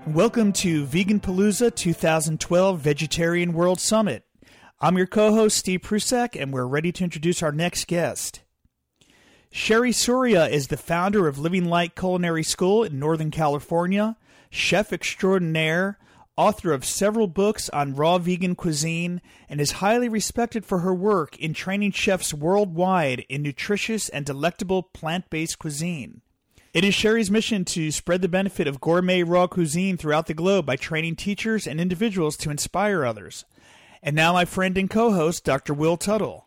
Welcome to Vegan Palooza 2012 Vegetarian World Summit. I'm your co-host, Steve Prusak, and we're ready to introduce our next guest. Sherry Surya is the founder of Living Light Culinary School in Northern California, chef extraordinaire, author of several books on raw vegan cuisine, and is highly respected for her work in training chefs worldwide in nutritious and delectable plant-based cuisine. It is Sherry's mission to spread the benefit of gourmet raw cuisine throughout the globe by training teachers and individuals to inspire others. And now my friend and co-host, Dr. Will Tuttle.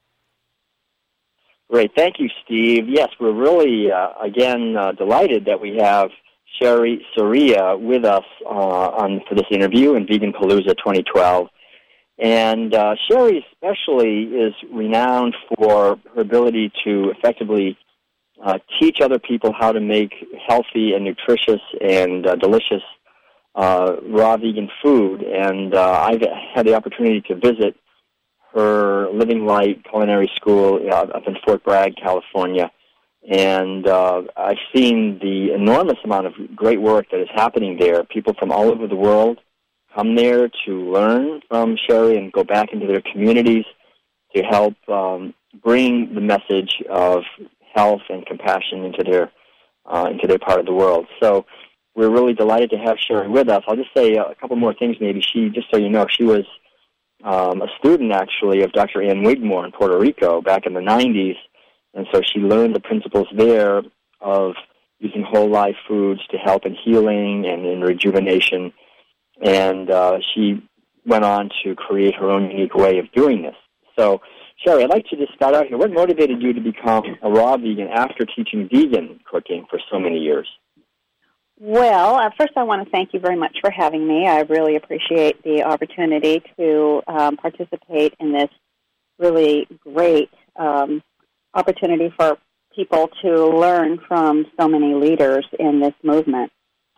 Great. Thank you, Steve. Yes, we're really, delighted that we have Sherry Surya with us for this interview in Vegan Palooza 2012. And Sherry especially is renowned for her ability to effectively teach other people how to make healthy and nutritious and delicious raw vegan food. And I've had the opportunity to visit her Living Light Culinary School up in Fort Bragg, California. And I've seen the enormous amount of great work that is happening there. People from all over the world come there to learn from Sherry and go back into their communities to help bring the message of health and compassion into their part of the world. So we're really delighted to have Sherry with us. I'll just say a couple more things maybe. Just so you know, she was a student, actually, of Dr. Ann Wigmore in Puerto Rico back in the 90s, and so she learned the principles there of using whole live foods to help in healing and in rejuvenation, and she went on to create her own unique way of doing this. So, Sherry, I'd like to just start out here. What motivated you to become a raw vegan after teaching vegan cooking for so many years? Well, first I want to thank you very much for having me. I really appreciate the opportunity to participate in this really great opportunity for people to learn from so many leaders in this movement.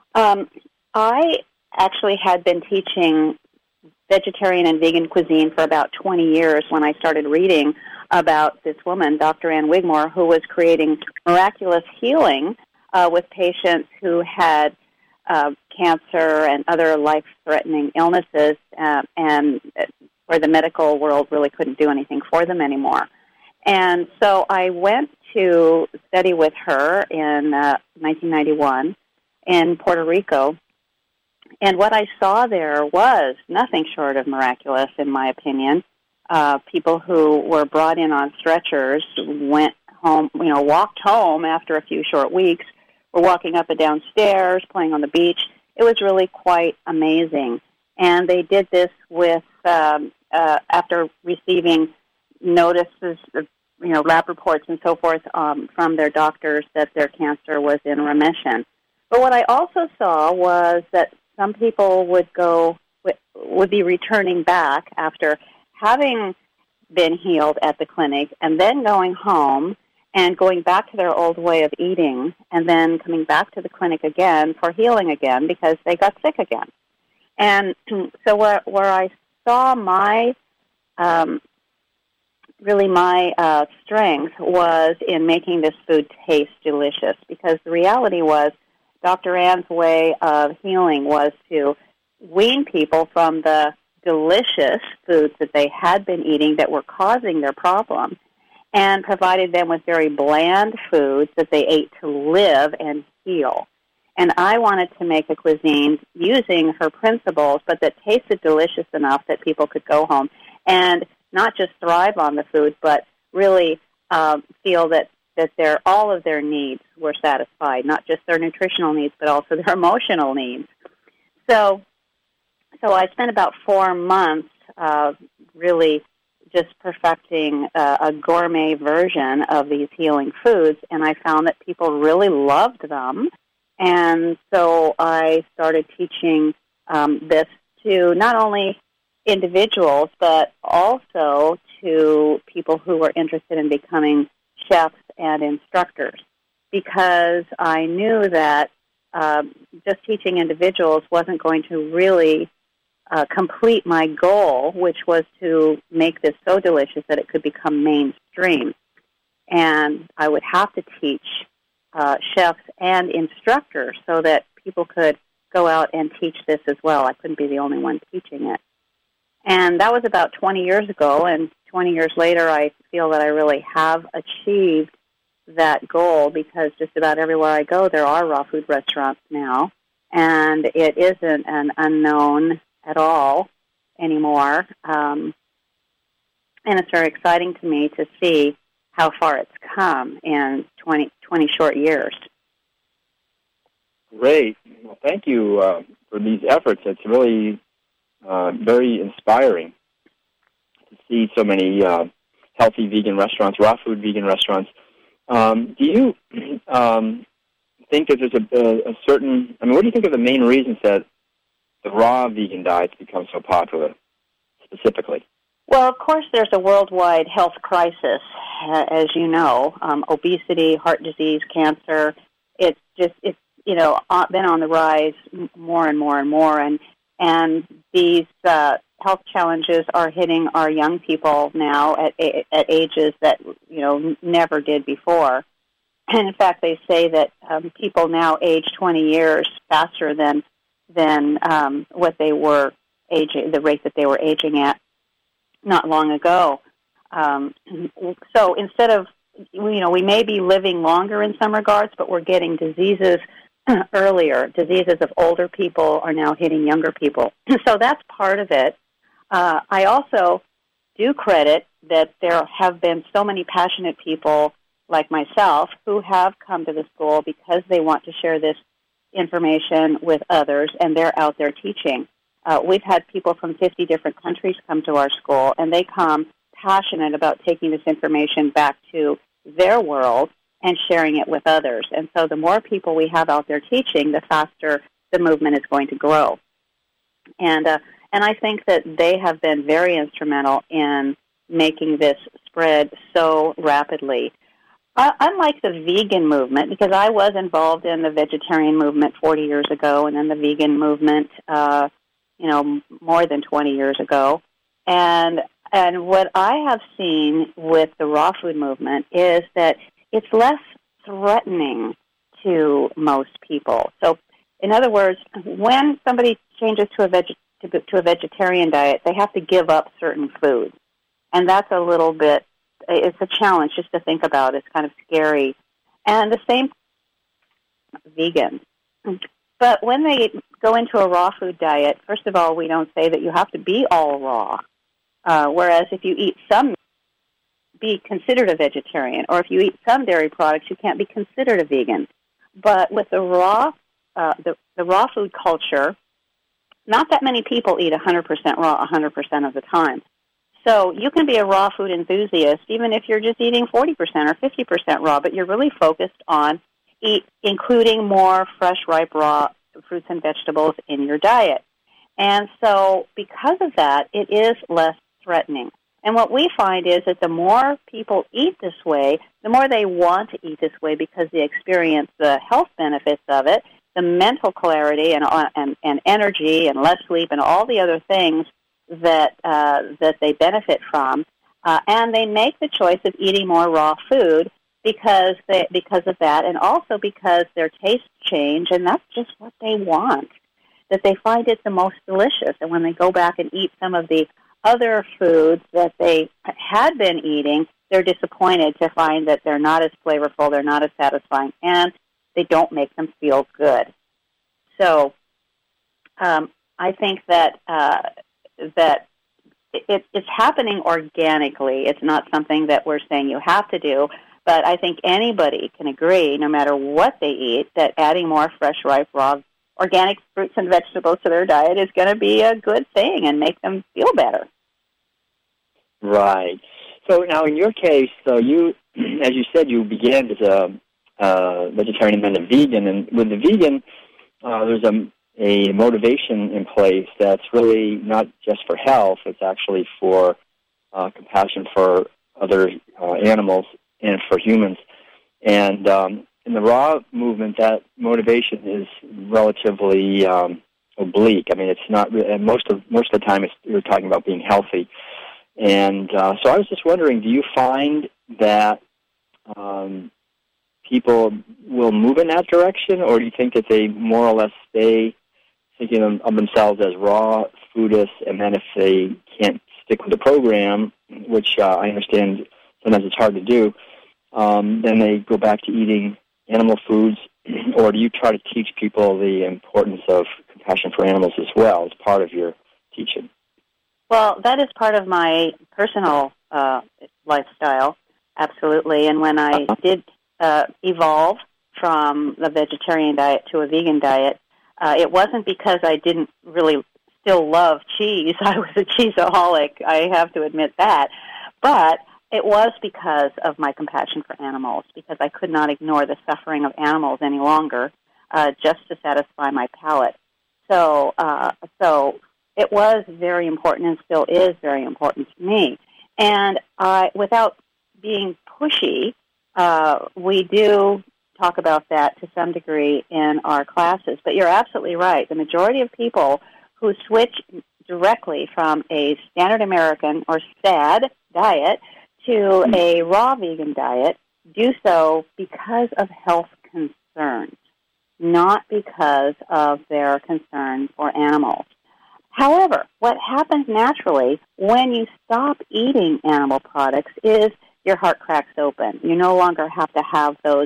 I actually had been teaching vegetarian and vegan cuisine for about 20 years when I started reading about this woman, Dr. Ann Wigmore, who was creating miraculous healing with patients who had cancer and other life-threatening illnesses, and where the medical world really couldn't do anything for them anymore. And so I went to study with her in 1991 in Puerto Rico. And what I saw there was nothing short of miraculous, in my opinion. People who were brought in on stretchers went home, walked home after a few short weeks, were walking up and down stairs, playing on the beach. It was really quite amazing. And they did this with after receiving notices, lab reports and so forth from their doctors that their cancer was in remission. But what I also saw was that some people would be returning back after having been healed at the clinic and then going home and going back to their old way of eating and then coming back to the clinic again for healing again because they got sick again. And so where I saw my strength was in making this food taste delicious, because the reality was Dr. Ann's way of healing was to wean people from the delicious foods that they had been eating that were causing their problem, and provided them with very bland foods that they ate to live and heal. And I wanted to make a cuisine using her principles, but that tasted delicious enough that people could go home and not just thrive on the food, but really feel that all of their needs were satisfied, not just their nutritional needs, but also their emotional needs. So I spent about 4 months really just perfecting a gourmet version of these healing foods, and I found that people really loved them. And so I started teaching this to not only individuals, but also to people who were interested in becoming chefs and instructors, because I knew that just teaching individuals wasn't going to really complete my goal, which was to make this so delicious that it could become mainstream. And I would have to teach chefs and instructors so that people could go out and teach this as well. I couldn't be the only one teaching it. And that was about 20 years ago, and 20 years later, I feel that I really have achieved that goal, because just about everywhere I go, there are raw food restaurants now, and it isn't an unknown at all anymore. And it's very exciting to me to see how far it's come in 20 short years. Great. Well, thank you for these efforts. It's really very inspiring to see so many healthy vegan restaurants, raw food vegan restaurants. Do you think that there's a certain, what do you think are the main reasons that the raw vegan diets become so popular, specifically? Well, of course, there's a worldwide health crisis, as you know. Obesity, heart disease, cancer. It's been on the rise more and more and more, and these health challenges are hitting our young people now at ages that never did before. And in fact, they say that people now age 20 years faster than what they were aging, the rate that they were aging at not long ago. So instead of, we may be living longer in some regards, but we're getting diseases earlier. Diseases of older people are now hitting younger people. So that's part of it. I also do credit that there have been so many passionate people like myself who have come to the school because they want to share this information with others, and they're out there teaching. We've had people from 50 different countries come to our school, and they come passionate about taking this information back to their world and sharing it with others. And so the more people we have out there teaching, the faster the movement is going to grow. And I think that they have been very instrumental in making this spread so rapidly. Unlike the vegan movement, because I was involved in the vegetarian movement 40 years ago, and then the vegan movement, more than 20 years ago. And what I have seen with the raw food movement is that it's less threatening to most people. So, in other words, when somebody changes to a vegetarian diet, they have to give up certain foods. And that's a little bit, it's a challenge just to think about. It's kind of scary. And the same vegan. But when they go into a raw food diet, first of all, we don't say that you have to be all raw. Whereas if you eat some, be considered a vegetarian. Or if you eat some dairy products, you can't be considered a vegan. But with the raw food culture, not that many people eat 100% raw 100% of the time. So you can be a raw food enthusiast even if you're just eating 40% or 50% raw, but you're really focused on including more fresh, ripe, raw fruits and vegetables in your diet. And so because of that, it is less threatening. And what we find is that the more people eat this way, the more they want to eat this way because they experience the health benefits of it, the mental clarity and energy and less sleep and all the other things that they benefit from, and they make the choice of eating more raw food because of that, and also because their tastes change, and that's just what they want. That they find it the most delicious, and when they go back and eat some of the other foods that they had been eating, they're disappointed to find that they're not as flavorful, they're not as satisfying, and they don't make them feel good. So I think that it's happening organically. It's not something that we're saying you have to do, but I think anybody can agree, no matter what they eat, that adding more fresh, ripe, raw, organic fruits and vegetables to their diet is going to be a good thing and make them feel better. Right. So now in your case, so you, as you said, you began as a vegetarian and then a vegan, and with the vegan, there's a motivation in place that's really not just for health, it's actually for compassion for other animals and for humans. And in the raw movement, that motivation is relatively oblique. I mean, it's not. Most of the time, you're talking about being healthy. And so I was just wondering, do you find that people will move in that direction, or do you think that they more or less stay thinking of themselves as raw foodists, and then if they can't stick with the program, which I understand sometimes it's hard to do, then they go back to eating animal foods, or do you try to teach people the importance of compassion for animals as well as part of your teaching? Well, that is part of my personal lifestyle, absolutely. And when I did evolve from the vegetarian diet to a vegan diet, it wasn't because I didn't really still love cheese. I was a cheeseaholic, I have to admit that. But it was because of my compassion for animals, because I could not ignore the suffering of animals any longer just to satisfy my palate. So it was very important and still is very important to me. And without being pushy, we do talk about that to some degree in our classes. But you're absolutely right. The majority of people who switch directly from a standard American or SAD diet to a raw vegan diet do so because of health concerns, not because of their concern for animals. However, what happens naturally when you stop eating animal products is your heart cracks open. You no longer have to have those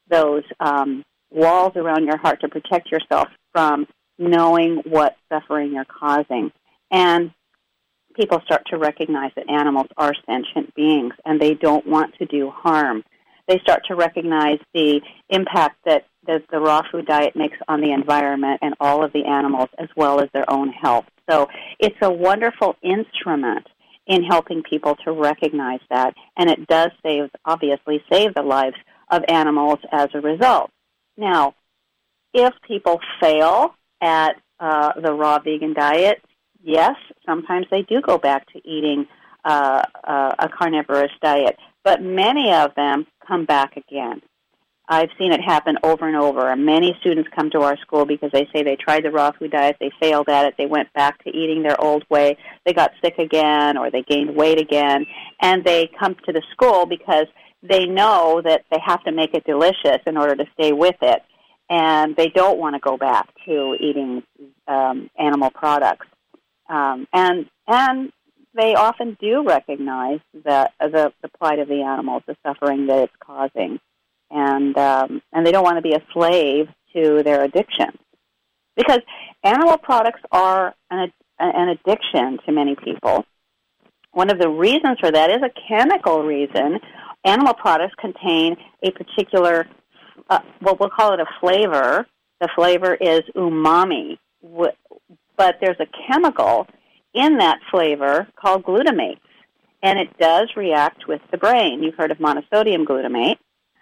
walls around your heart to protect yourself from knowing what suffering you're causing. And people start to recognize that animals are sentient beings and they don't want to do harm. They start to recognize the impact that the raw food diet makes on the environment and all of the animals as well as their own health. So it's a wonderful instrument in helping people to recognize that, and it does obviously save the lives of animals as a result. Now, if people fail at the raw vegan diet, yes, sometimes they do go back to eating a carnivorous diet, but many of them come back again. I've seen it happen over and over. And many students come to our school because they say they tried the raw food diet, they failed at it, they went back to eating their old way, they got sick again, or they gained weight again, and they come to the school because they know that they have to make it delicious in order to stay with it, and they don't want to go back to eating animal products. And they often do recognize the plight of the animals, the suffering that it's causing, and they don't want to be a slave to their addiction, because animal products are an addiction to many people. One of the reasons for that is a chemical reason. Animal products contain a particular, we'll call it a flavor. The flavor is umami, but there's a chemical in that flavor called glutamate, and it does react with the brain. You've heard of monosodium glutamate.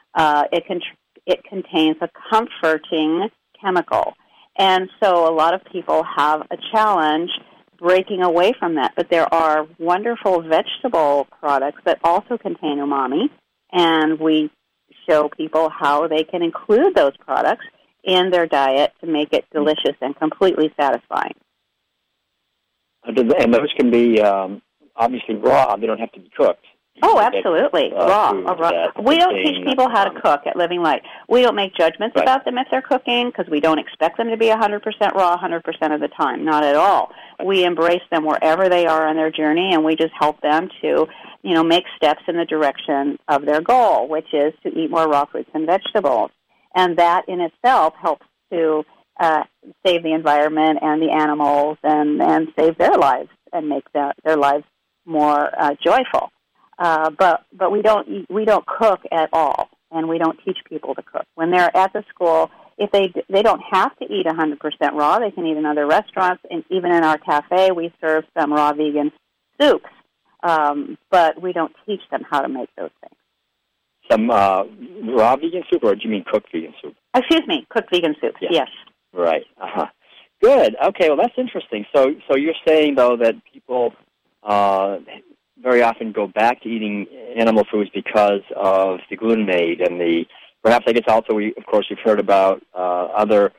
It contains a comforting chemical, and so a lot of people have a challenge breaking away from that. But there are wonderful vegetable products that also contain umami, and we show people how they can include those products in their diet to make it delicious and completely satisfying. And those can be obviously raw. They don't have to be cooked. Oh, absolutely. Raw. We don't teach people how to cook at Living Light. We don't make judgments about them if they're cooking, because we don't expect them to be 100% raw 100% of the time. Not at all. We embrace them wherever they are on their journey, and we just help them to, make steps in the direction of their goal, which is to eat more raw fruits and vegetables. And that in itself helps to save the environment and the animals and save their lives and make their lives more joyful. But we don't cook at all, and we don't teach people to cook. When they're at the school, if they don't have to eat 100% raw, they can eat in other restaurants, and even in our cafe, we serve some raw vegan soups. But we don't teach them how to make those things. Some raw vegan soup, or do you mean cooked vegan soup? Excuse me, cooked vegan soups. Yes. Right. Good. Okay. Well, that's interesting. So you're saying though that people very often go back to eating animal foods because of the glutamate and perhaps I guess also we've heard about other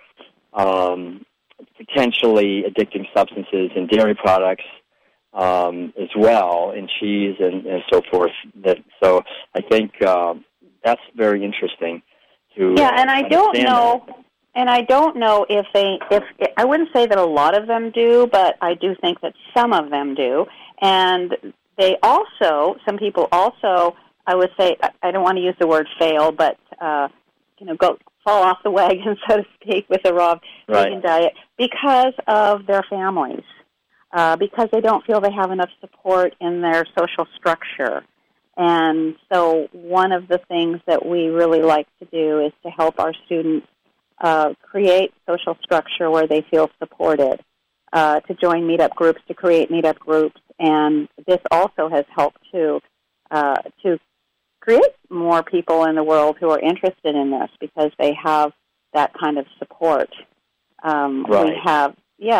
potentially addicting substances in dairy products as well, in cheese and so forth. So I think that's very interesting to and I don't know. And I don't know if I wouldn't say that a lot of them do, but I do think that some of them do. And they also, some people also, I would say, I don't want to use the word fail, but, go fall off the wagon, so to speak, with the raw vegan diet because of their families, because they don't feel they have enough support in their social structure. And so one of the things that we really like to do is to help our students create social structure where they feel supported, to join meetup groups, to create meetup groups, and this also has helped to create more people in the world who are interested in this because they have that kind of support. We have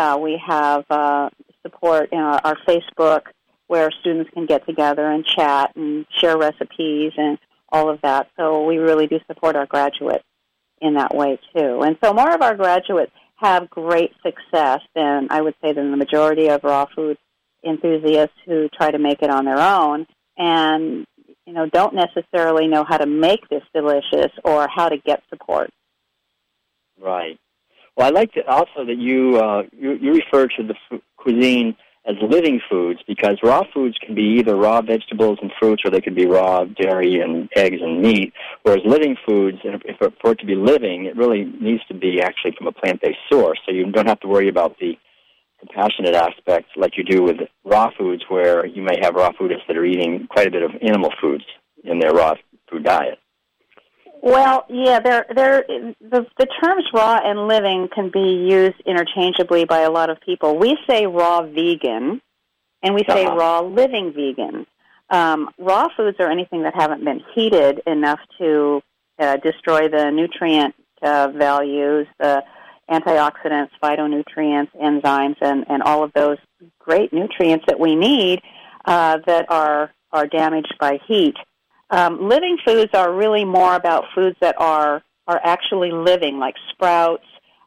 support in our Facebook where students can get together and chat and share recipes and all of that. So we really do support our graduates in that way, too. And so more of our graduates have great success than, I would say, than the majority of raw food enthusiasts who try to make it on their own and, don't necessarily know how to make this delicious or how to get support. Right. Well, I like also that you refer to the cuisine as living foods because raw foods can be either raw vegetables and fruits or they could be raw dairy and eggs and meat, whereas living foods, for it to be living, it really needs to be actually from a plant-based source, so you don't have to worry about the compassionate aspects like you do with raw foods where you may have raw foodists that are eating quite a bit of animal foods in their raw food diet. Well, yeah, the terms raw and living can be used interchangeably by a lot of people. We say raw vegan, and we say raw living vegan. Raw foods are anything that haven't been heated enough to destroy the nutrient values, the antioxidants, phytonutrients, enzymes, and all of those great nutrients that we need that are damaged by heat. Living foods are really more about foods that are actually living, like sprouts,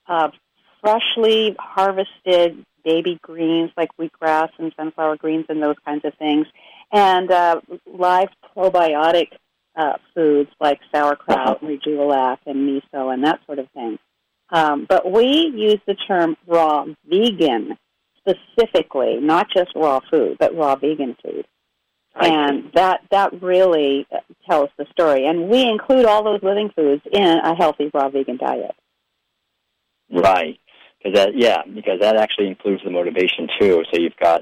freshly harvested baby greens like wheatgrass and sunflower greens and those kinds of things, and live probiotic foods like sauerkraut, Rejulilac, and miso, and that sort of thing. But we use the term raw vegan specifically, not just raw food, but raw vegan food. And that really tells the story. And we include all those living foods in a healthy raw vegan diet. Right. Because that actually includes the motivation too. So you've got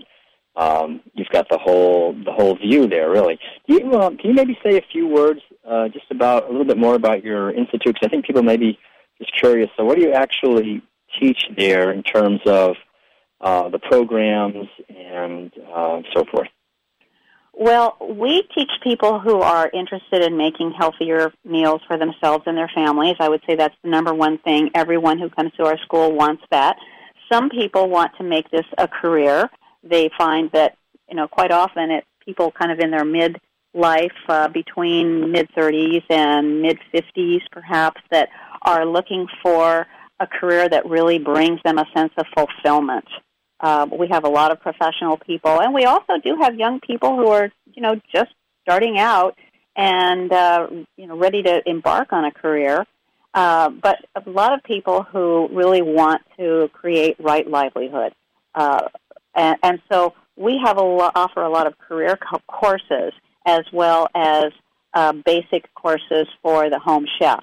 the whole view there, really. Can you maybe say a few words just about a little bit more about your institute? Because I think people may be just curious. So what do you actually teach there in terms of the programs and so forth? Well, we teach people who are interested in making healthier meals for themselves and their families. I would say that's the number one thing. Everyone who comes to our school wants that. Some people want to make this a career. They find that, quite often it's people kind of in their midlife, between mid-30s and mid-50s perhaps, that are looking for a career that really brings them a sense of fulfillment. We have a lot of professional people, and we also do have young people who are, just starting out and, ready to embark on a career. But a lot of people who really want to create right livelihood. And so we have offer a lot of career courses as well as basic courses for the home chef.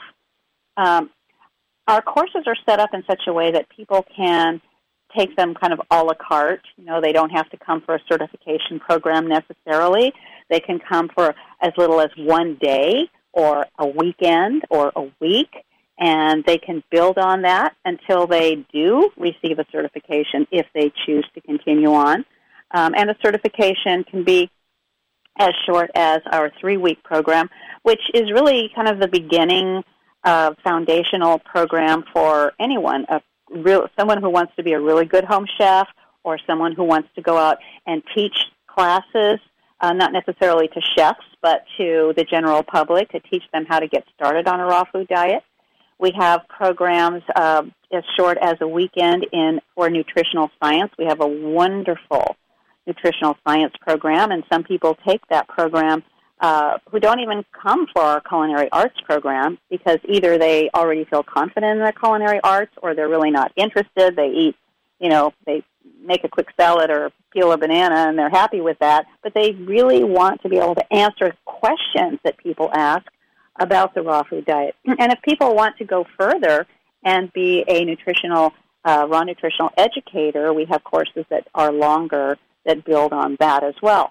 Our courses are set up in such a way that people can take them kind of a la carte. They don't have to come for a certification program necessarily. They can come for as little as one day or a weekend or a week, and they can build on that until they do receive a certification if they choose to continue on. And the certification can be as short as our 3-week program, which is really kind of the beginning foundational program for anyone, someone who wants to be a really good home chef or someone who wants to go out and teach classes, not necessarily to chefs, but to the general public, to teach them how to get started on a raw food diet. We have programs as short as a weekend for nutritional science. We have a wonderful nutritional science program, and some people take that program who don't even come for our culinary arts program because either they already feel confident in the culinary arts or they're really not interested. They eat, they make a quick salad or peel a banana and they're happy with that, but they really want to be able to answer questions that people ask about the raw food diet. And if people want to go further and be a raw nutritional educator, we have courses that are longer that build on that as well.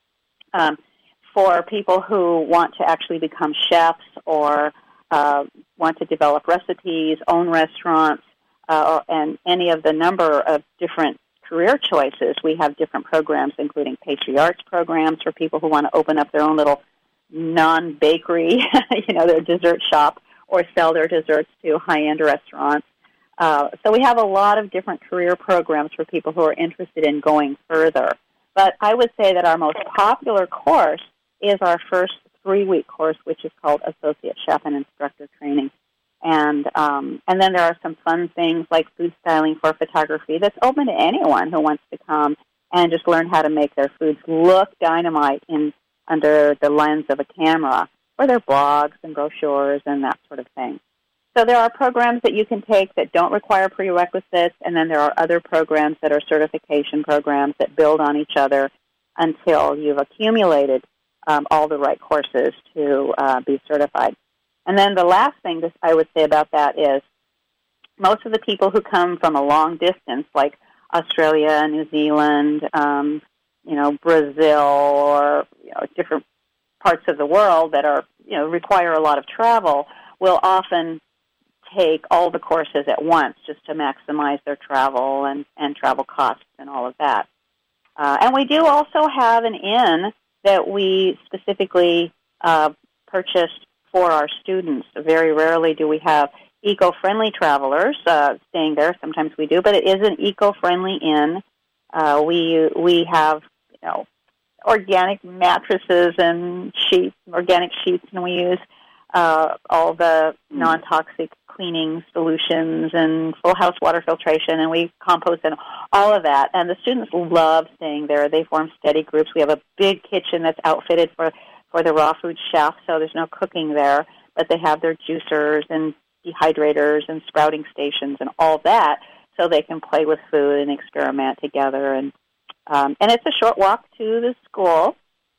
For people who want to actually become chefs or want to develop recipes, own restaurants, and any of the number of different career choices, we have different programs, including pastry arts programs for people who want to open up their own little non-bakery, their dessert shop, or sell their desserts to high-end restaurants. So we have a lot of different career programs for people who are interested in going further. But I would say that our most popular course is our first 3-week course, which is called Associate Chef and Instructor Training. And then there are some fun things like food styling for photography that's open to anyone who wants to come and just learn how to make their foods look dynamite under the lens of a camera, or their blogs and brochures and that sort of thing. So there are programs that you can take that don't require prerequisites, and then there are other programs that are certification programs that build on each other until you've accumulated all the right courses to be certified. And then the last thing that I would say about that is most of the people who come from a long distance, like Australia, New Zealand, Brazil, or different parts of the world that are require a lot of travel, will often take all the courses at once just to maximize their travel and travel costs and all of that. And we do also have an inn that we specifically purchased for our students. Very rarely do we have eco-friendly travelers staying there. Sometimes we do, but it is an eco-friendly inn. We have organic mattresses and organic sheets, and we use all the non-toxic cleaning solutions and full house water filtration, and we compost and all of that. And the students love staying there. They form steady groups. We have a big kitchen that's outfitted for the raw food chef, so there's no cooking there, but they have their juicers and dehydrators and sprouting stations and all that, so they can play with food and experiment together. And it's a short walk to the school,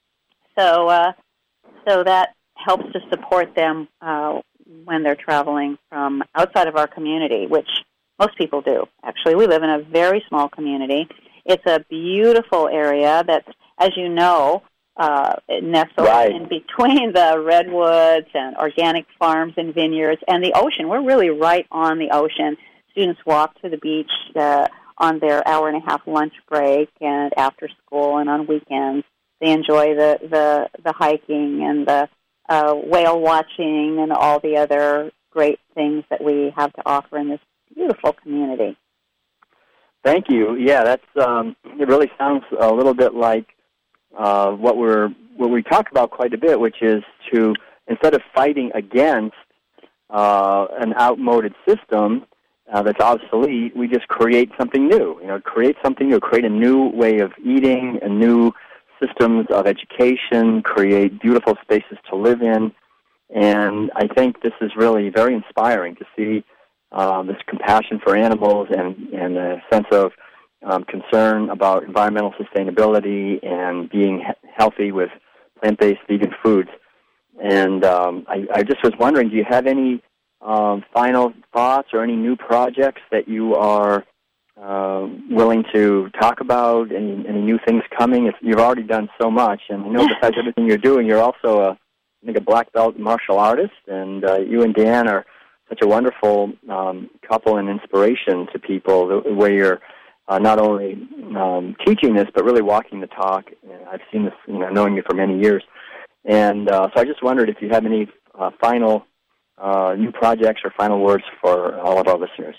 so that helps to support them when they're traveling from outside of our community, which most people do. Actually, we live in a very small community. It's a beautiful area that's, as you know, nestled in between the redwoods and organic farms and vineyards and the ocean. We're really right on the ocean. Students walk to the beach on their hour-and-a-half lunch break and after school and on weekends. They enjoy the hiking and the whale watching and all the other great things that we have to offer in this beautiful community. Thank you. Yeah, that's it really sounds a little bit like what we talk about quite a bit, which is to, instead of fighting against an outmoded system that's obsolete, we just create something new. Create a new way of eating, a new systems of education, create beautiful spaces to live in. And I think this is really very inspiring to see this compassion for animals and a sense of concern about environmental sustainability and being healthy with plant-based vegan foods. And I just was wondering, do you have any final thoughts or any new projects that you are willing to talk about? Any new things coming? You've already done so much, and I know besides everything you're doing, you're also a black belt martial artist, and you and Dan are such a wonderful couple and inspiration to people, the way you're not only teaching this, but really walking the talk. I've seen this, knowing you for many years. And so I just wondered if you have any final new projects or final words for all of our listeners.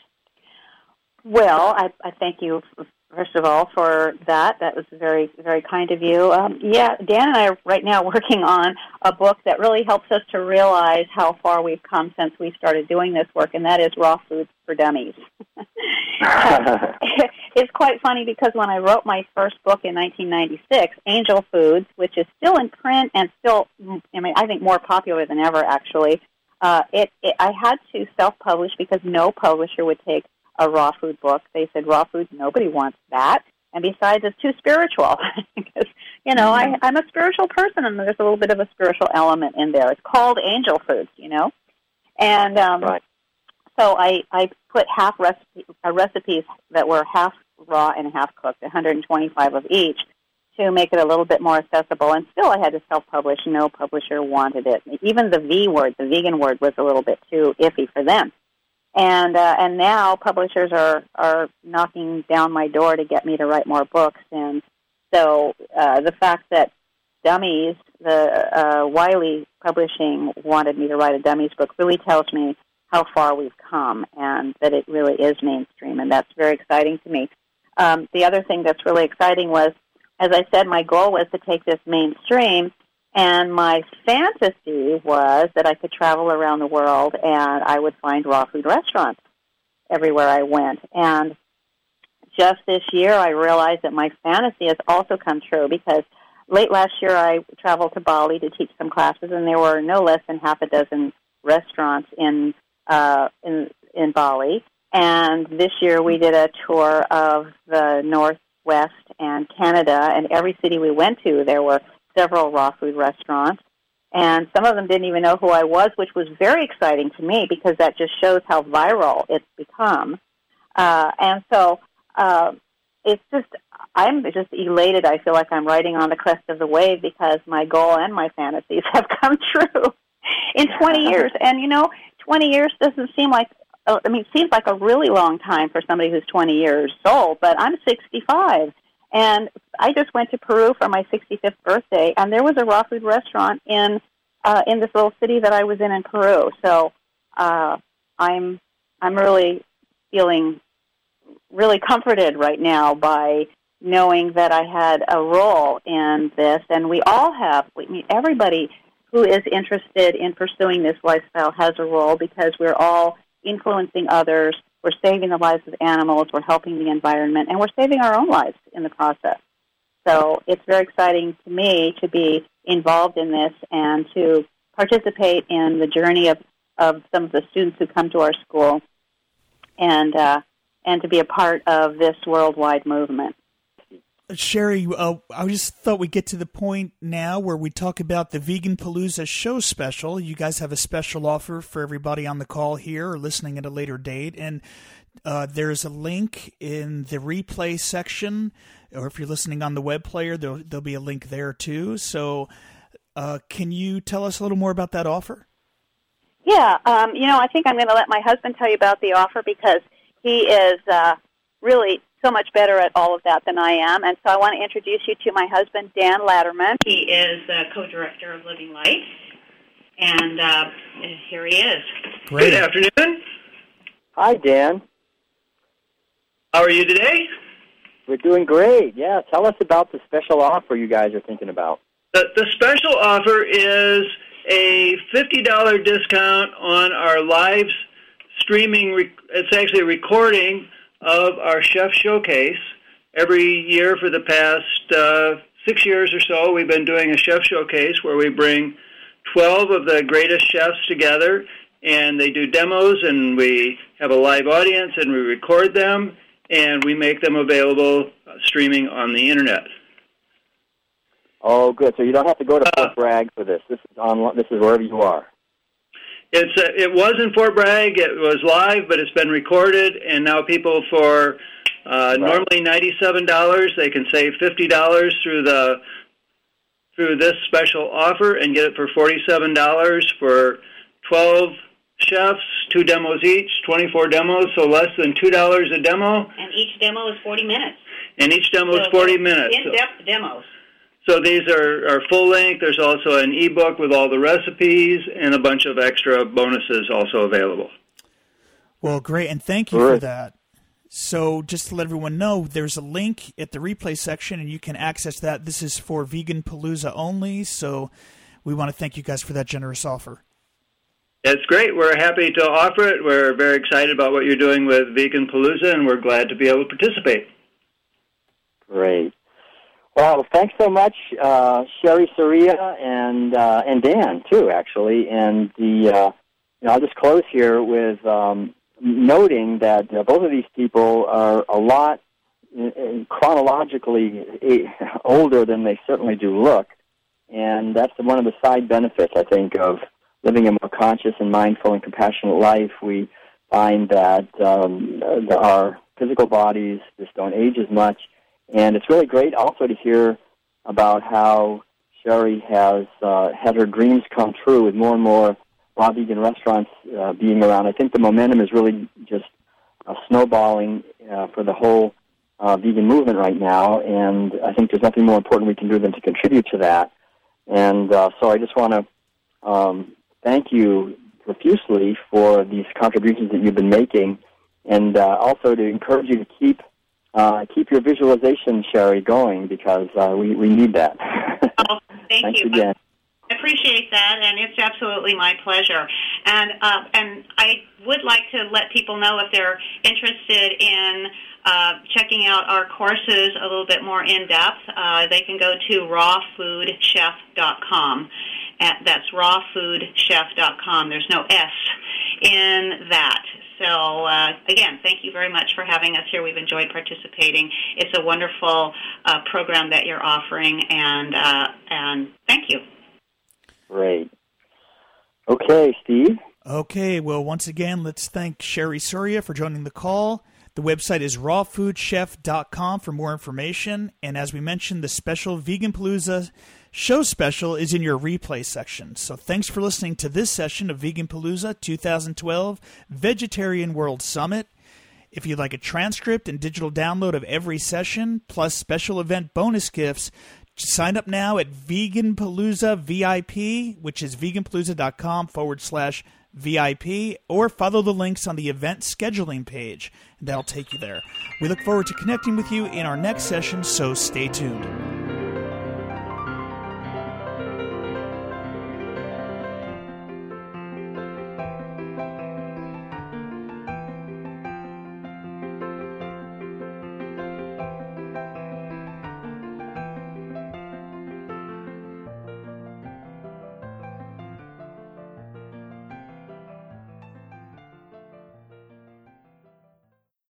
Well, I thank you, first of all, for that. That was very, very kind of you. Dan and I are right now working on a book that really helps us to realize how far we've come since we started doing this work, and that is Raw Foods for Dummies. It's quite funny because when I wrote my first book in 1996, Angel Foods, which is still in print and still, I think more popular than ever, actually, I had to self-publish because no publisher would take a raw food book. They said, raw foods, nobody wants that. And besides, it's too spiritual. Because, I'm a spiritual person, and there's a little bit of a spiritual element in there. It's called Angel Foods, And right. So I put half recipes that were half raw and half cooked, 125 of each, to make it a little bit more accessible. And still I had to self-publish. No publisher wanted it. Even the V word, the vegan word, was a little bit too iffy for them. And now publishers are knocking down my door to get me to write more books. And so the fact that Dummies, the Wiley Publishing wanted me to write a Dummies book really tells me how far we've come and that it really is mainstream, and that's very exciting to me. The other thing that's really exciting was, as I said, my goal was to take this mainstream, and my fantasy was that I could travel around the world and I would find raw food restaurants everywhere I went. And just this year I realized that my fantasy has also come true, because late last year I traveled to Bali to teach some classes, and there were no less than half a dozen restaurants in Bali. And this year we did a tour of the Northwest and Canada, and every city we went to, there were several raw food restaurants. And some of them didn't even know who I was, which was very exciting to me because that just shows how viral it's become. And so it's just, I'm just elated. I feel like I'm riding on the crest of the wave because my goal and my fantasies have come true in 20 years. And, 20 years doesn't seem like, it seems like a really long time for somebody who's 20 years old, but I'm 65. And I just went to Peru for my 65th birthday, and there was a raw food restaurant in this little city that I was in Peru. So I'm really feeling really comforted right now by knowing that I had a role in this, and we all have. Everybody who is interested in pursuing this lifestyle has a role, because we're all influencing others, we're saving the lives of animals, we're helping the environment, and we're saving our own lives in the process. So it's very exciting to me to be involved in this and to participate in the journey of some of the students who come to our school, and to be a part of this worldwide movement. Sherry, I just thought we'd get to the point now where we talk about the Vegan Palooza show special. You guys have a special offer for everybody on the call here or listening at a later date. And there's a link in the replay section, or if you're listening on the web player, there'll be a link there too. So can you tell us a little more about that offer? Yeah, I think I'm going to let my husband tell you about the offer, because he is really so much better at all of that than I am. And so I want to introduce you to my husband, Dan Latterman. He is co-director of Living Light, and here he is. Great. Good afternoon. Hi, Dan. How are you today? We're doing great. Yeah, tell us about the special offer you guys are thinking about. The special offer is a $50 discount on our live streaming. It's actually a recording of our Chef Showcase. Every year for the past 6 years or so, we've been doing a Chef Showcase where we bring 12 of the greatest chefs together, and they do demos, and we have a live audience, and we record them, and we make them available streaming on the Internet. Oh, good. So you don't have to go to Fort Bragg for this. This is online. This is wherever you are. It was in Fort Bragg. It was live, but it's been recorded, and now people for normally $97, they can save $50 through this special offer and get it for $47 for 12 chefs, 2 demos each, 24 demos, so less than $2 a demo. And each demo is 40 minutes. And each demo is 40 minutes. In-depth demos. So these are full length. There's also an ebook with all the recipes and a bunch of extra bonuses also available. Well, great, and thank you for that. So just to let everyone know, there's a link at the replay section, and you can access that. This is for Vegan Palooza only, so we want to thank you guys for that generous offer. It's great. We're happy to offer it. We're very excited about what you're doing with Vegan Palooza, and we're glad to be able to participate. Great. Well, thanks so much, Sherry Soria and Dan too, actually. And I'll just close here with noting that both of these people are a lot chronologically older than they certainly do look, and that's one of the side benefits, I think, of living a more conscious and mindful and compassionate life. We find that our physical bodies just don't age as much. And it's really great also to hear about how Sherry has had her dreams come true with more and more raw vegan restaurants being around. I think the momentum is really just snowballing for the whole vegan movement right now, and I think there's nothing more important we can do than to contribute to that. And so I just want to thank you profusely for these contributions that you've been making, and also to encourage you to keep your visualization, Sherry, going, because we need that. Oh, thank you. Again. I appreciate that, and it's absolutely my pleasure. And I would like to let people know if they're interested in checking out our courses a little bit more in depth, they can go to rawfoodchef.com. That's rawfoodchef.com. There's no S in that. So, again, thank you very much for having us here. We've enjoyed participating. It's a wonderful program that you're offering, and thank you. Great. Okay, Steve. Okay, well, once again, let's thank Sherry Soria for joining the call. The website is rawfoodchef.com for more information. And as we mentioned, the special Vegan Palooza show special is in your replay section. So thanks for listening to this session of Vegan Palooza 2012 Vegetarian World Summit. If you'd like a transcript and digital download of every session, plus special event bonus gifts, sign up now at Vegan Palooza VIP, which is veganpalooza.com/VIP, or follow the links on the event scheduling page. That'll take you there. We look forward to connecting with you in our next session, so stay tuned.